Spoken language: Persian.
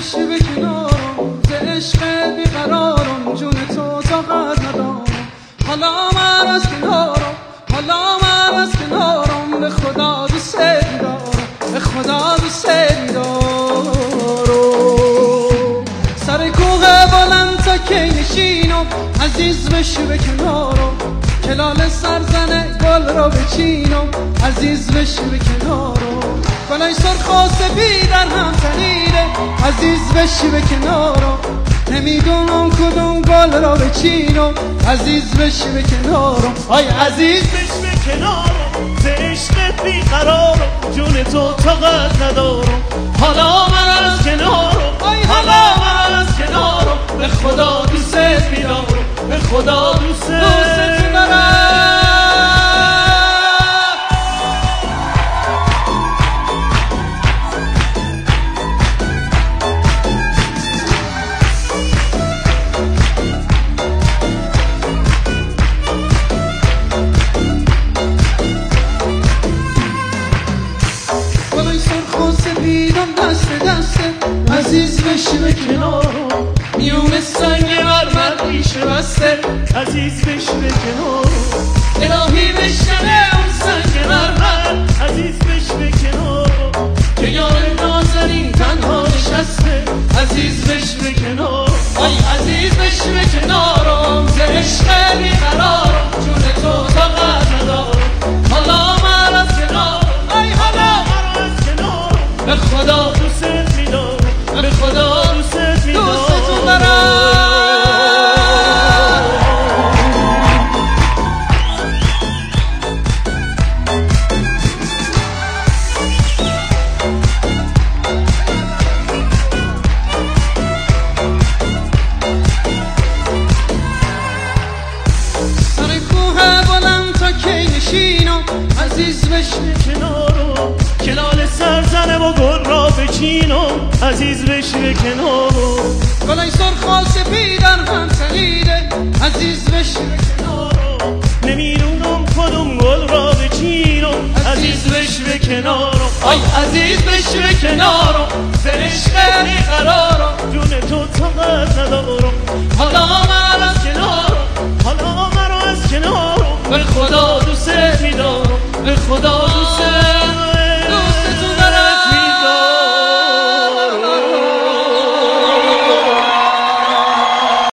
بشی به کنارم، ز عشق بیقرارم، جون تو طاقت ندارم. حالا من از کنارم، حالا من از کنارم، به خدا دوست دارم، به خدا دوست دارم. سر کوه بلند تا کی نشینم، عزیز بشی به کنارم، کلال سرزن گل را بچینم، عزیز بشی به کنارم. گلای سرخ و سفید در هم تنیده، عزیز بشی به کنارم، نمیدونم کدوم گل را بچینم، عزیز بشی به کنارم. آی عزیز بشی به کنارم، ز عشقت بیقرارم، جون تو طاقت ندارم. حالا من از کنارم، حالا من از کنارم، به خدا دوست می‌دارم، به خدا دوست دارم. دست دسته، عزیز بشی به کنارم، میون سنگ مرمر ریشه بسته، عزیز بشی به کنارم. الهی بشکنه اون سنگ مرمر، عزیز بشی به کنارم، که یار نازنین تنها نشسته، عزیز بشی به کنارم. آی عزیز بشی به کنارم، ز عشق بیقرارم، جون تو طاقت ندارم. حالا من از کنارم، آی حالا من از کنارم، به خدا دوست می‌دارم، به خدا دوست می‌دارم، دوستتون دارم. سر کوه بلند تا کی نشینم، عزیز بشی کنارم، کلال سرزنم و گل را بچینم، عزیز بشی به کنارم. گلای سرخ و سفید در هم تنیده، عزیز بشی به کنارم، نمیدونم کدوم گل را بچینم، عزیز بشی به کنارم. آی عزیز بشی به کنارم، ز عشق بیقرارم، جون تو طاقت ندارم. حالا من از کنارم، حالا من از کنارم، به خدا دوست می‌دارم، به خدا